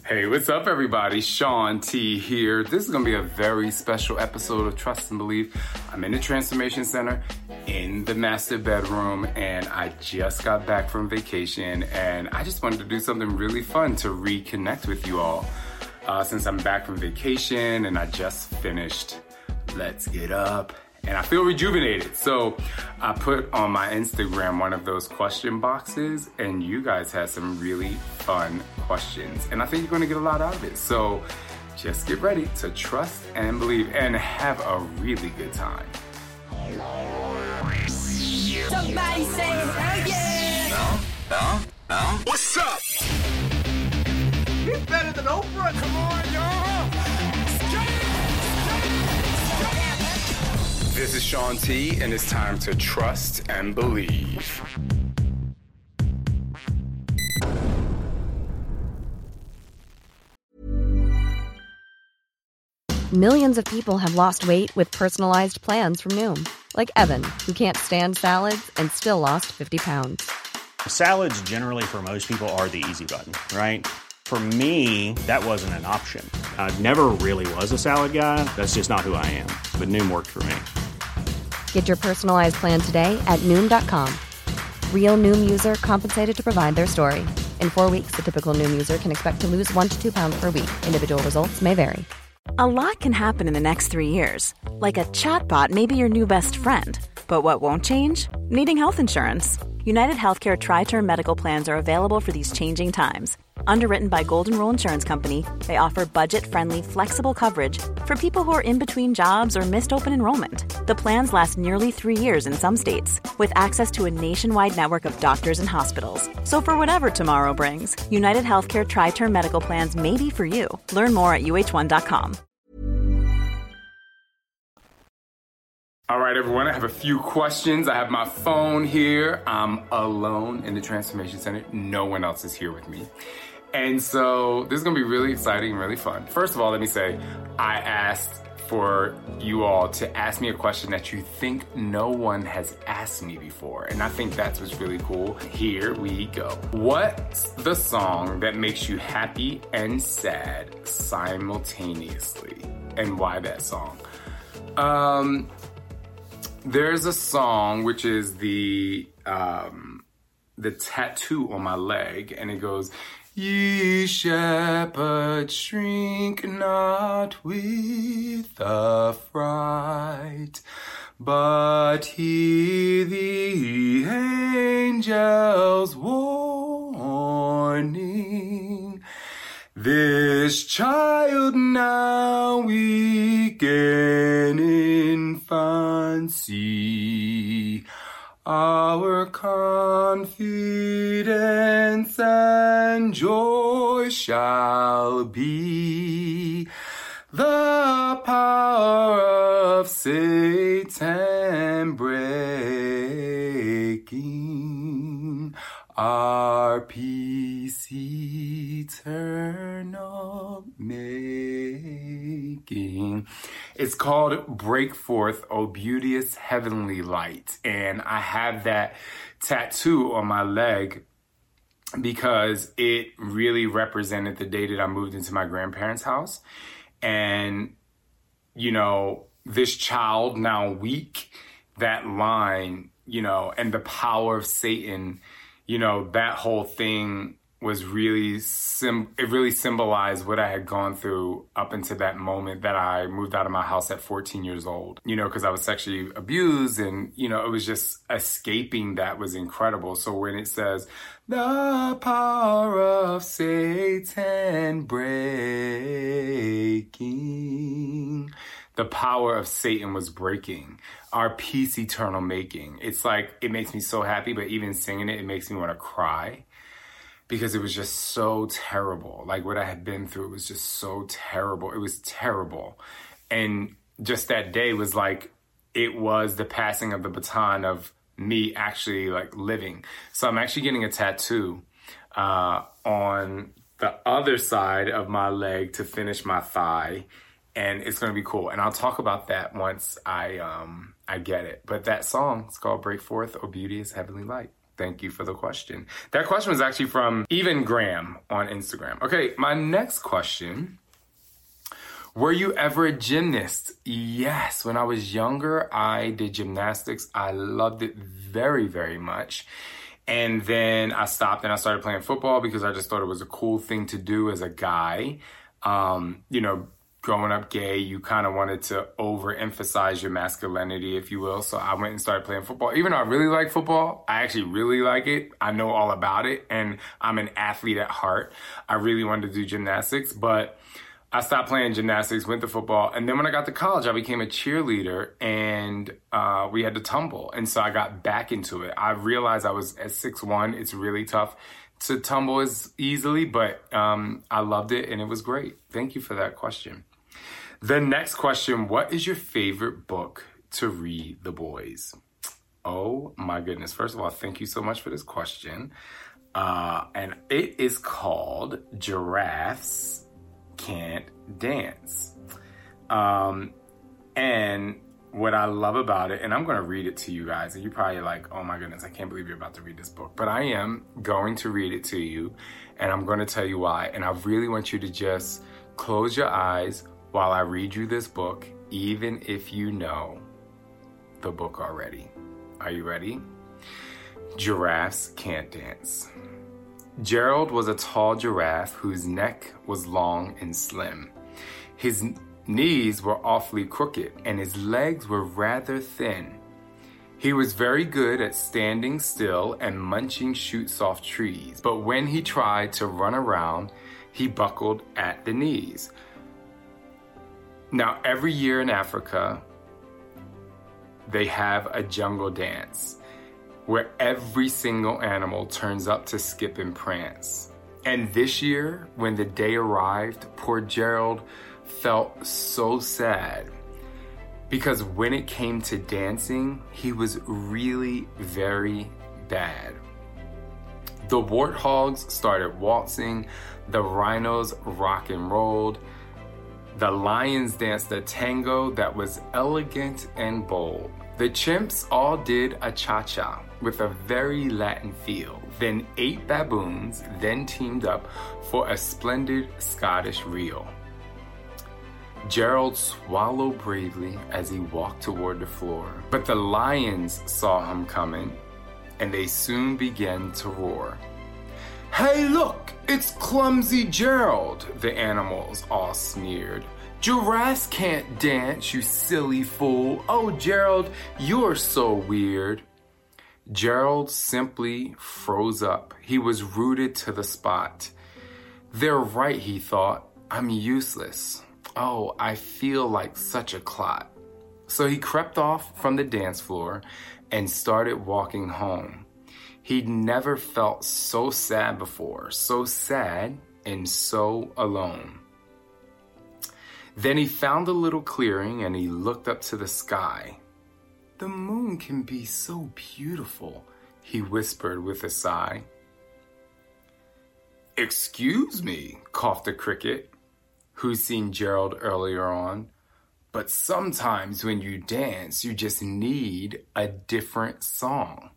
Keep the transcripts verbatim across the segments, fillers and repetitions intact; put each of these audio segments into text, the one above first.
Hey, what's up, everybody? Sean T here. This is going to be a very special episode of Trust and Believe. I'm in the Transformation Center in the master bedroom, and I just got back from vacation, and I just wanted to do something really fun to reconnect with you all. Uh, since I'm back from vacation and I just finished Let's Get Up, and I feel rejuvenated. So I put on my Instagram one of those question boxes, and you guys had some really fun questions, and I think you're going to get a lot out of it. So just get ready to trust and believe and have a really good time. Somebody say hell yeah! No, no, no. What's up? He's better than Oprah. Come on, y'all. This is Sean T, and it's time to trust and believe. Millions of people have lost weight with personalized plans from Noom. Like Evan, who can't stand salads and still lost fifty pounds. Salads generally for most people are the easy button, right? For me, that wasn't an option. I never really was a salad guy. That's just not who I am. But Noom worked for me. Get your personalized plan today at Noom dot com. Real Noom user compensated to provide their story. In four weeks, the typical Noom user can expect to lose one to two pounds per week. Individual results may vary. A lot can happen in the next three years. Like a chatbot may be your new best friend. But what won't change? Needing health insurance. United Healthcare Tri-Term Medical Plans are available for these changing times. Underwritten by Golden Rule Insurance Company, they offer budget-friendly, flexible coverage for people who are in between jobs or missed open enrollment. The plans last nearly three years in some states, with access to a nationwide network of doctors and hospitals. So for whatever tomorrow brings, United Healthcare Tri-Term Medical Plans may be for you. Learn more at U H one dot com. All right, everyone, I have a few questions. I have my phone here. I'm alone in the Transformation Center. No one else is here with me. And so this is going to be really exciting and really fun. First of all, let me say, I asked for you all to ask me a question that you think no one has asked me before. And I think that's what's really cool. Here we go. What's the song that makes you happy and sad simultaneously? And why that song? Um... There's a song which is the um, the tattoo on my leg, and it goes, "Ye shepherds, shrink not with affright, but hear the angels' warning. This child now weak in infancy, our confidence and joy shall be. The power of Satan breaking, our peace eternal making." It's called Break Forth, O Beauteous Heavenly Light. And I have that tattoo on my leg because it really represented the day that I moved into my grandparents' house. And, you know, this child now weak, that line, you know, and the power of Satan, you know, that whole thing was really, sim- it really symbolized what I had gone through up until that moment that I moved out of my house at fourteen years old, you know, because I was sexually abused, and, you know, it was just escaping that was incredible. So when it says, the power of Satan breaking, the power of Satan was breaking, our peace eternal making. It's like, it makes me so happy, but even singing it, it makes me want to cry. Because it was just so terrible. Like, what I had been through was just so terrible. It was terrible. And just that day was like, it was the passing of the baton of me actually like living. So I'm actually getting a tattoo uh, on the other side of my leg to finish my thigh. And it's going to be cool. And I'll talk about that once I um, I get it. But that song is called Break Forth, O Beauteous Heavenly Light. thank you for the question. That question was actually from Even Graham on Instagram. Okay, my next question. Were you ever a gymnast? Yes. When I was younger, I did gymnastics. I loved it very, very much. And then I stopped and I started playing football because I just thought it was a cool thing to do as a guy. Um, you know, growing up gay, you kind of wanted to overemphasize your masculinity, if you will. So I went and started playing football. Even though I really like football, I actually really like it. I know all about it. And I'm an athlete at heart. I really wanted to do gymnastics, but I stopped playing gymnastics, went to football, and then when I got to college, I became a cheerleader, and uh, we had to tumble, and so I got back into it. I realized I was at six one. It's really tough to tumble as easily, but um, I loved it, and it was great. Thank you for that question. The next question, what is your favorite book to read, the boys? Oh, my goodness. First of all, thank you so much for this question, uh, and it is called Giraffes Can't Dance. Um, and what I love about it, and I'm going to read it to you guys, and you're probably like, oh my goodness, I can't believe you're about to read this book. But I am going to read it to you, and I'm going to tell you why. And I really want you to just close your eyes while I read you this book, even if you know the book already. Are you ready? Giraffes Can't Dance. Gerald was a tall giraffe whose neck was long and slim. His knees were awfully crooked and his legs were rather thin. He was very good at standing still and munching shoots off trees, but when he tried to run around, he buckled at the knees. Now, every year in Africa, they have a jungle dance where every single animal turns up to skip and prance. And this year, when the day arrived, poor Gerald felt so sad because when it came to dancing, he was really very bad. The warthogs started waltzing, the rhinos rock and rolled, the lions danced a tango that was elegant and bold. The chimps all did a cha-cha with a very Latin feel. Then eight baboons then teamed up for a splendid Scottish reel. Gerald swallowed bravely as he walked toward the floor, but the lions saw him coming, and they soon began to roar. "Hey, look, it's clumsy Gerald," the animals all sneered. "Giraffes can't dance, you silly fool. Oh, Gerald, you're so weird." Gerald simply froze up. He was rooted to the spot. They're right, he thought. I'm useless. Oh, I feel like such a clot. So he crept off from the dance floor and started walking home. He'd never felt so sad before, so sad and so alone. Then he found a little clearing and he looked up to the sky. "The moon can be so beautiful," he whispered with a sigh. "Excuse me," coughed a cricket, who'd seen Gerald earlier on, "but sometimes when you dance, you just need a different song.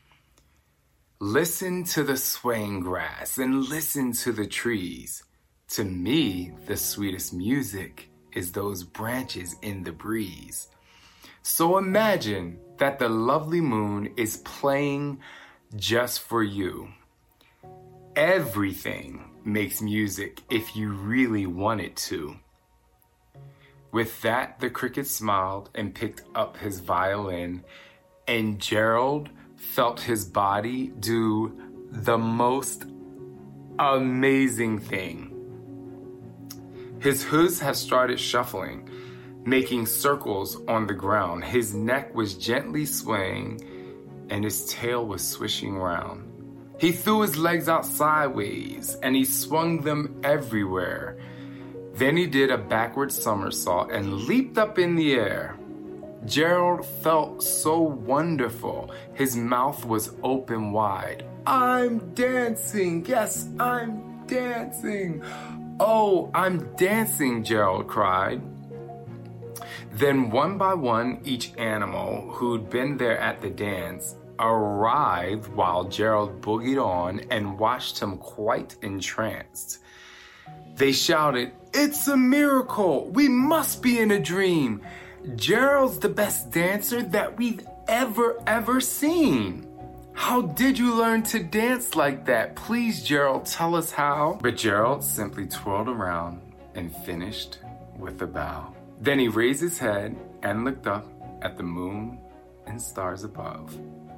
Listen to the swaying grass and listen to the trees. To me, the sweetest music is those branches in the breeze. So imagine that the lovely moon is playing just for you. Everything makes music if you really want it to." With that, the cricket smiled and picked up his violin, and Gerald felt his body do the most amazing thing. His hooves had started shuffling, making circles on the ground. His neck was gently swaying, and his tail was swishing round. He threw his legs out sideways, and he swung them everywhere. Then he did a backward somersault and leaped up in the air. Gerald felt so wonderful. His mouth was open wide. "I'm dancing. Yes, I'm dancing. Oh, I'm dancing," Gerald cried. Then one by one, each animal who'd been there at the dance arrived while Gerald boogied on and watched him quite entranced. They shouted, "It's a miracle! We must be in a dream! Gerald's the best dancer that we've ever, ever seen! How did you learn to dance like that? Please, Gerald, tell us how." But Gerald simply twirled around and finished with a bow. Then he raised his head and looked up at the moon and stars above.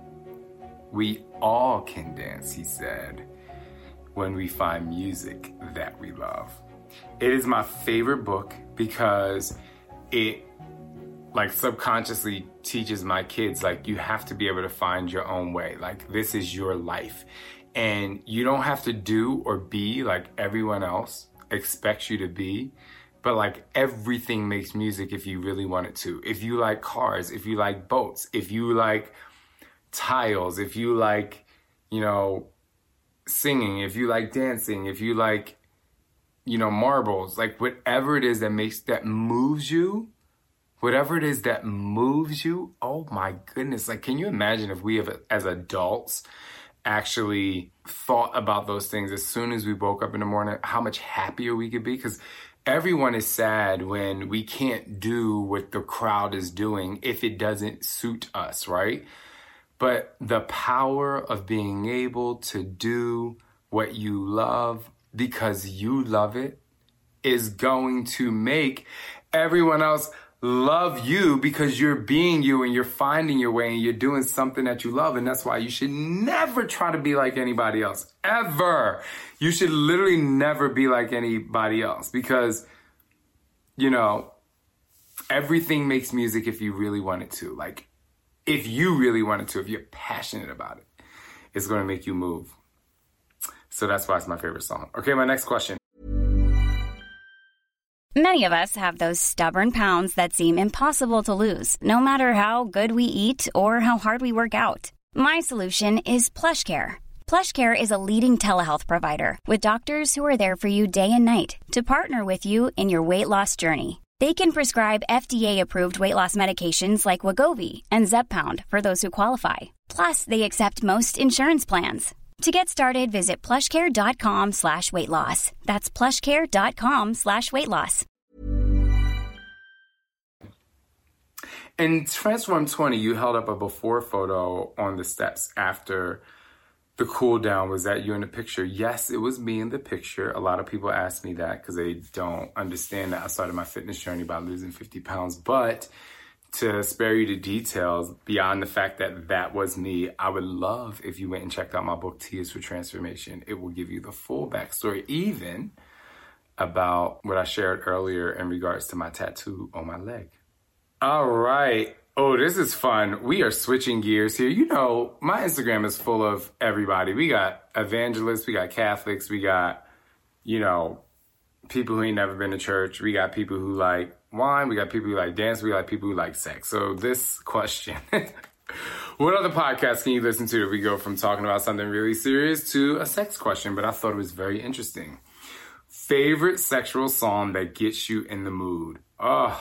"We all can dance," he said, "when we find music that we love." It is my favorite book because it like subconsciously teaches my kids, like, you have to be able to find your own way. Like, this is your life. And you don't have to do or be like everyone else expects you to be. But like, everything makes music if you really want it to. If you like cars, if you like boats, if you like tiles, if you like, you know, singing, if you like dancing, if you like, you know, marbles, like whatever it is that makes, that moves you, whatever it is that moves you, oh my goodness. Like, can you imagine if we have, as adults, actually thought about those things as soon as we woke up in the morning, how much happier we could be? Because everyone is sad when we can't do what the crowd is doing if it doesn't suit us, right? But the power of being able to do what you love because you love it is going to make everyone else love you because you're being you and you're finding your way and you're doing something that you love. And that's why you should never try to be like anybody else, ever. You should literally never be like anybody else because, you know, everything makes music if you really want it to. Like, if you really want it to, if you're passionate about it, it's going to make you move. So that's why it's my favorite song. Okay, my next question. Many of us have those stubborn pounds that seem impossible to lose, no matter how good we eat or how hard we work out. My solution is PlushCare. PlushCare is a leading telehealth provider with doctors who are there for you day and night to partner with you in your weight loss journey. They can prescribe F D A-approved weight loss medications like Wegovy and Zepbound for those who qualify. Plus, they accept most insurance plans. To get started, visit plushcare.com slash weight loss. That's plushcare.com slash weight loss. In Transform twenty, you held up a before photo on the steps after the cool down. Was that you in the picture? Yes, it was me in the picture. A lot of people ask me that because they don't understand that I started my fitness journey by losing fifty pounds. But to spare you the details, beyond the fact that that was me, I would love if you went and checked out my book, T is for Transformation. It will give you the full backstory, even about what I shared earlier in regards to my tattoo on my leg. All right. Oh, this is fun. We are switching gears here. You know, my Instagram is full of everybody. We got evangelists, we got Catholics, we got, you know, people who ain't never been to church. We got people who like wine. We got people who like dance. We got people who like sex. So this question, what other podcast can you listen to if we go from talking about something really serious to a sex question? But I thought it was very interesting. Favorite sexual song that gets you in the mood? Oh,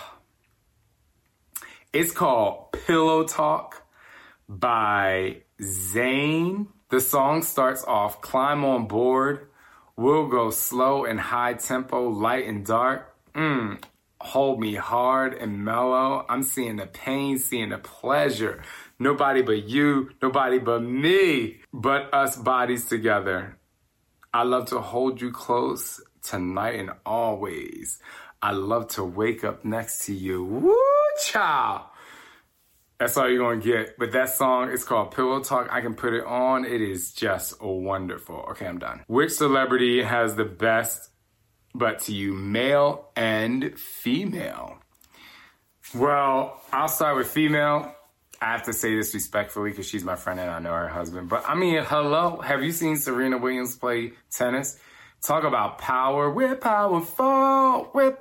it's called Pillow Talk by Zayn. The song starts off, climb on board. We'll go slow and high tempo, light and dark. Mm, hold me hard and mellow. I'm seeing the pain, seeing the pleasure. Nobody but you, nobody but me, but us bodies together. I love to hold you close tonight and always. I love to wake up next to you. Woo, child. That's all you're going to get. But that song is called Pillow Talk. I can put it on. It is just wonderful. Okay, I'm done. Which celebrity has the best butt to you, male and female? Well, I'll start with female. I have to say this respectfully because she's my friend and I know her husband. But I mean, hello. Have you seen Serena Williams play tennis? Talk about power. We're powerful. We're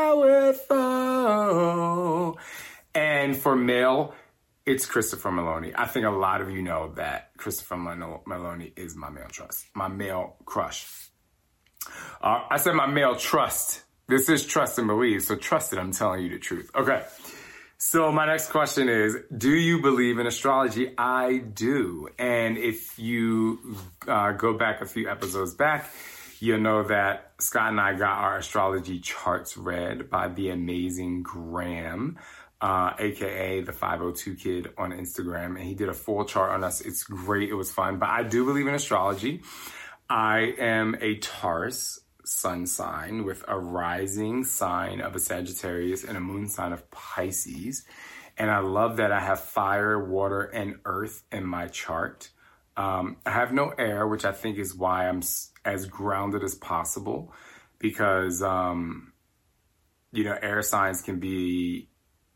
powerful. And for male, it's Christopher Meloni. I think a lot of you know that Christopher Meloni is my male trust, my male crush. Uh, I said my male trust. This is trust and believe, so trust it. I'm telling you the truth. Okay. So my next question is, do you believe in astrology? I do. And if you uh, go back a few episodes back, you'll know that Scott and I got our astrology charts read by the amazing Graham, uh, a k a the five oh two Kid on Instagram. And he did a full chart on us. It's great. It was fun. But I do believe in astrology. I am a Taurus sun sign with a rising sign of a Sagittarius and a moon sign of Pisces. And I love that I have fire, water, and earth in my chart. Um, I have no air, which I think is why I'm s- as grounded as possible, because, um, you know, air signs can be,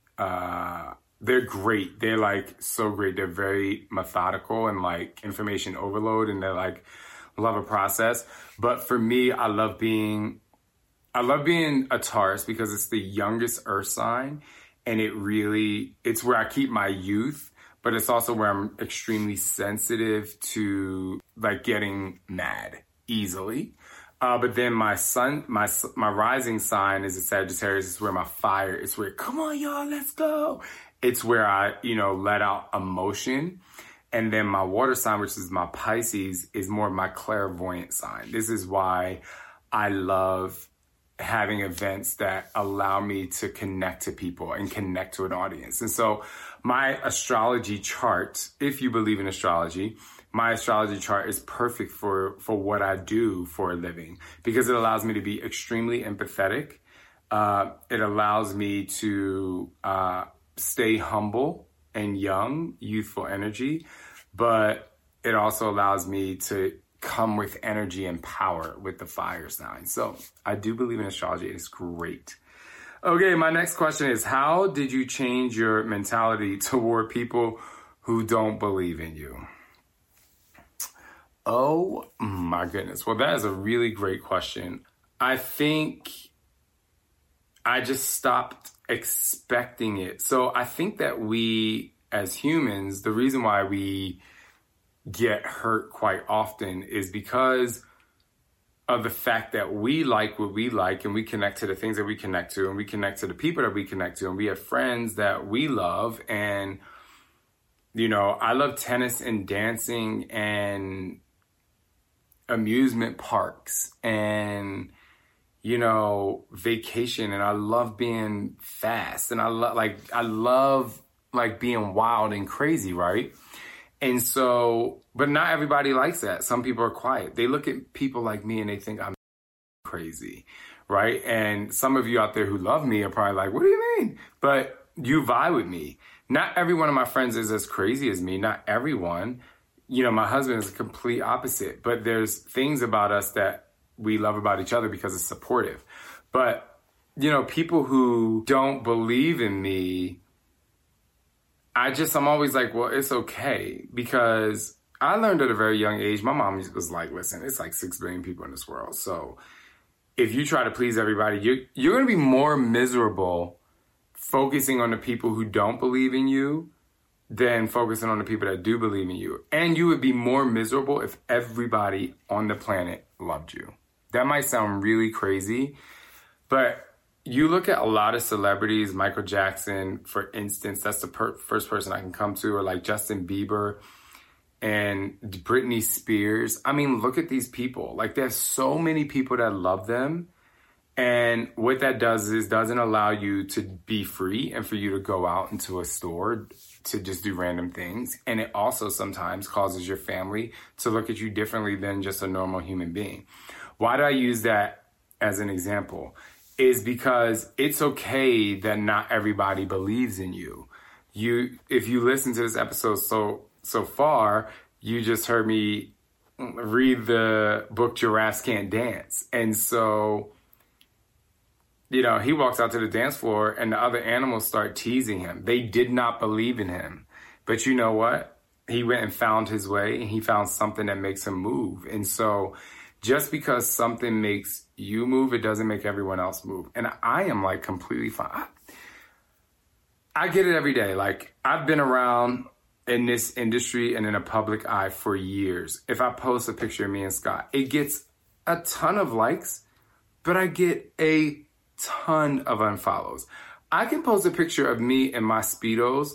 uh, they're great. They're like so great. They're very methodical and like information overload, and they're like, love a process. But for me, I love being, I love being a Taurus because it's the youngest earth sign, and it really, it's where I keep my youth, but it's also where I'm extremely sensitive to like getting mad easily. Uh, but then my sun, my, my rising sign is a Sagittarius. It's where my fire, it's where, come on, y'all, let's go. It's where I, you know, let out emotion. And then my water sign, which is my Pisces, is more my clairvoyant sign. This is why I love having events that allow me to connect to people and connect to an audience. And so my astrology chart, if you believe in astrology, my astrology chart is perfect for, for what I do for a living, because it allows me to be extremely empathetic. Uh, it allows me to uh, stay humble and young, youthful energy, but it also allows me to come with energy and power with the fire sign. So I do believe in astrology. It's great. Okay, my next question is, how did you change your mentality toward people who don't believe in you? Oh my goodness. Well, that is a really great question. I think I just stopped expecting it. So I think that we, as humans, the reason why we get hurt quite often is because of the fact that we like what we like, and we connect to the things that we connect to, and we connect to the people that we connect to, and we have friends that we love. And, you know, I love tennis and dancing and amusement parks and, you know, vacation. And I love being fast, and I love, like, I love like being wild and crazy, right? And so, but not everybody likes that. Some people are quiet. They look at people like me and they think I'm crazy, right? And some of you out there who love me are probably like, what do you mean? But you vibe with me. Not every one of my friends is as crazy as me. Not everyone. You know, my husband is the complete opposite. But there's things about us that we love about each other because it's supportive. But, you know, people who don't believe in me, I just, I'm always like, well, it's okay, because I learned at a very young age, my mom was like, listen, it's like six billion people in this world. So if you try to please everybody, you're, you're going to be more miserable focusing on the people who don't believe in you than focusing on the people that do believe in you. And you would be more miserable if everybody on the planet loved you. That might sound really crazy, but you look at a lot of celebrities, Michael Jackson, for instance, that's the per- first person I can come to, or like Justin Bieber and Britney Spears. I mean, look at these people. Like, there's so many people that love them. And what that does is doesn't allow you to be free and for you to go out into a store to just do random things. And it also sometimes causes your family to look at you differently than just a normal human being. Why do I use that as an example? Is because it's okay that not everybody believes in you. You, if you listen to this episode so so far, you just heard me read the book Giraffes Can't Dance. And so, you know, he walks out to the dance floor and the other animals start teasing him. They did not believe in him. But you know what? He went and found his way, and he found something that makes him move. And so just because something makes you move, it doesn't make everyone else move. And I am like completely fine. I, I get it every day. Like, I've been around in this industry and in a public eye for years. If I post a picture of me and Scott, it gets a ton of likes, but I get a ton of unfollows. I can post a picture of me in my Speedos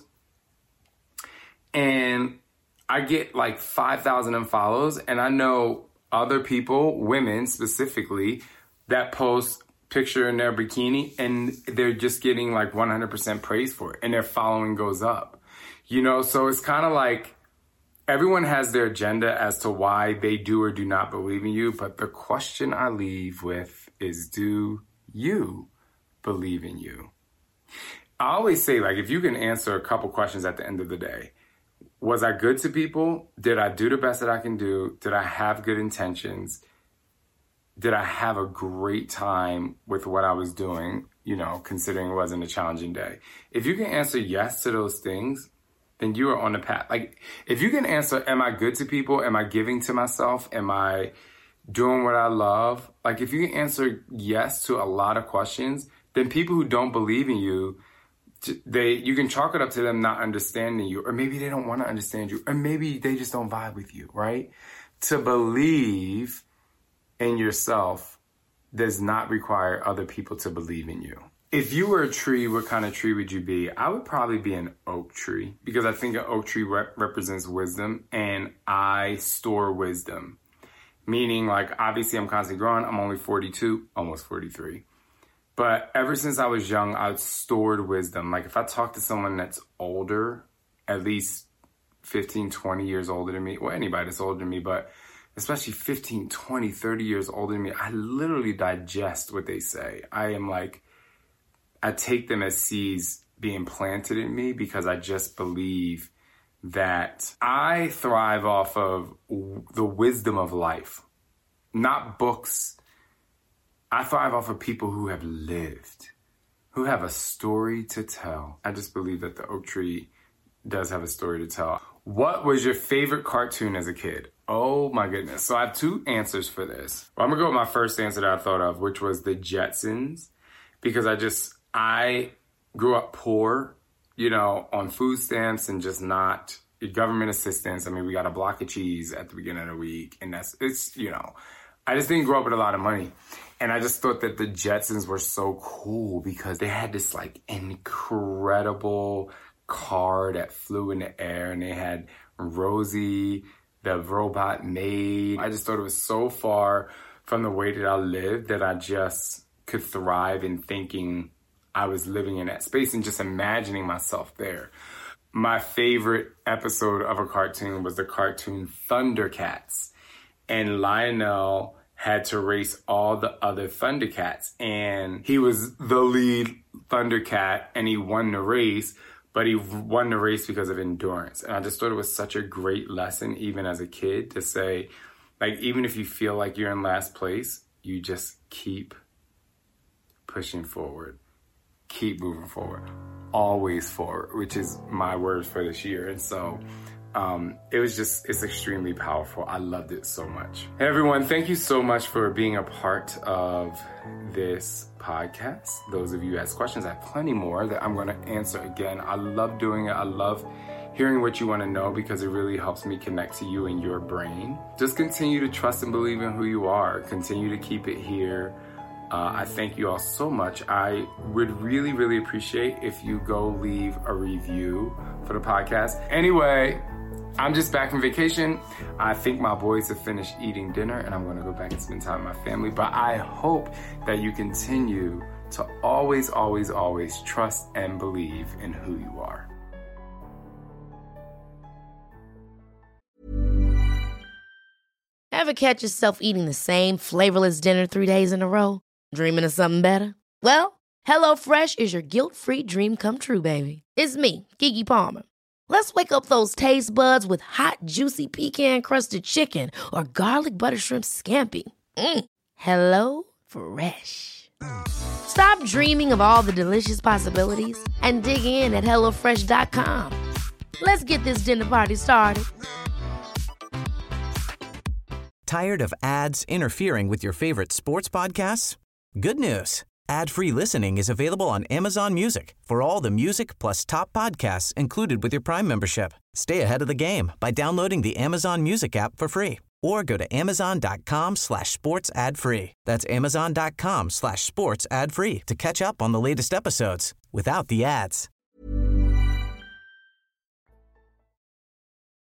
and I get like five thousand unfollows, and I know other people, women specifically, that post picture in their bikini and they're just getting like one hundred percent praise for it and their following goes up. You know, so it's kind of like everyone has their agenda as to why they do or do not believe in you, but the question I leave with is, do you believe in you? I always say, like, if you can answer a couple questions at the end of the day, was I good to people? Did I do the best that I can do? Did I have good intentions? Did I have a great time with what I was doing, you know, considering it wasn't a challenging day? If you can answer yes to those things, then you are on the path. Like, if you can answer, am I good to people? Am I giving to myself? Am I doing what I love? Like, if you can answer yes to a lot of questions, then people who don't believe in you, they you can chalk it up to them not understanding you, or maybe they don't want to understand you, or maybe they just don't vibe with you, right? To believe in yourself does not require other people to believe in you. If you were a tree, what kind of tree would you be? I would probably be an oak tree, because I think an oak tree rep- represents wisdom, and I store wisdom. Meaning, like, obviously I'm constantly growing. I'm only forty-two, almost forty-three. But ever since I was young, I've stored wisdom. Like, if I talk to someone that's older, at least fifteen, twenty years older than me, well, anybody that's older than me, but especially fifteen, twenty, thirty years older than me, I literally digest what they say. I am like, I take them as seeds being planted in me, because I just believe that I thrive off of the wisdom of life, not books. I thrive off of people who have lived, who have a story to tell. I just believe that the oak tree does have a story to tell. What was your favorite cartoon as a kid? Oh my goodness. So I have two answers for this. Well, I'm gonna go with my first answer that I thought of, which was the Jetsons, because I just, I grew up poor, you know, on food stamps and just not government assistance. I mean, we got a block of cheese at the beginning of the week, and that's, it's, you know, I just didn't grow up with a lot of money. And I just thought that the Jetsons were so cool because they had this like incredible car that flew in the air, and they had Rosie, the robot maid. I just thought it was so far from the way that I lived that I just could thrive in thinking I was living in that space and just imagining myself there. My favorite episode of a cartoon was the cartoon Thundercats. And Lionel had to race all the other Thundercats. And he was the lead Thundercat, and he won the race, but he won the race because of endurance. And I just thought it was such a great lesson, even as a kid, to say, like, even if you feel like you're in last place, you just keep pushing forward. Keep moving forward. Always forward, which is my words for this year. And so um, it was just, it's extremely powerful. I loved it so much. Hey everyone, thank you so much for being a part of this podcast. Those of you who asked questions, I have plenty more that I'm going to answer again. I love doing it. I love hearing what you want to know, because it really helps me connect to you and your brain. Just continue to trust and believe in who you are. Continue to keep it here. Uh, I thank you all so much. I would really, really appreciate if you go leave a review for the podcast. Anyway, I'm just back from vacation. I think my boys have finished eating dinner, and I'm going to go back and spend time with my family. But I hope that you continue to always, always, always trust and believe in who you are. Ever catch yourself eating the same flavorless dinner three days in a row? Dreaming of something better? Well, HelloFresh is your guilt-free dream come true, baby. It's me, Keke Palmer. Let's wake up those taste buds with hot, juicy pecan-crusted chicken or garlic butter shrimp scampi. Mm. Hello Fresh. Stop dreaming of all the delicious possibilities and dig in at hello fresh dot com. Let's get this dinner party started. Tired of ads interfering with your favorite sports podcasts? Good news. Ad-free listening is available on Amazon Music for all the music plus top podcasts included with your Prime membership. Stay ahead of the game by downloading the Amazon Music app for free or go to amazon.com slash sports ad free. That's amazon.com slash sports ad free to catch up on the latest episodes without the ads.